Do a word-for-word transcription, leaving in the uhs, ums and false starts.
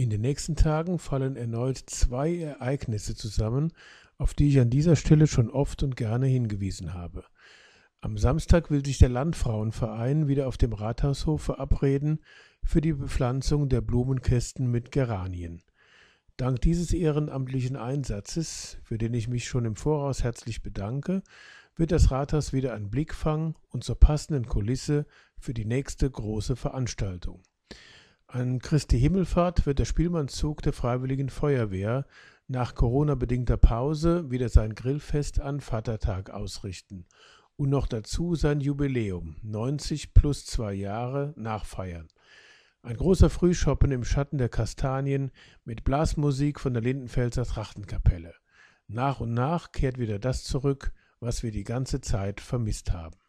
In den nächsten Tagen fallen erneut zwei Ereignisse zusammen, auf die ich an dieser Stelle schon oft und gerne hingewiesen habe. Am Samstag will sich der Landfrauenverein wieder auf dem Rathaushof verabreden für die Bepflanzung der Blumenkästen mit Geranien. Dank dieses ehrenamtlichen Einsatzes, für den ich mich schon im Voraus herzlich bedanke, wird das Rathaus wieder ein Blickfang und zur passenden Kulisse für die nächste große Veranstaltung. An Christi Himmelfahrt wird der Spielmannszug der Freiwilligen Feuerwehr nach Corona-bedingter Pause wieder sein Grillfest an Vatertag ausrichten und noch dazu sein Jubiläum, neunzig plus zwei Jahre, nachfeiern. Ein großer Frühschoppen im Schatten der Kastanien mit Blasmusik von der Lindenfelser Trachtenkapelle. Nach und nach kehrt wieder das zurück, was wir die ganze Zeit vermisst haben.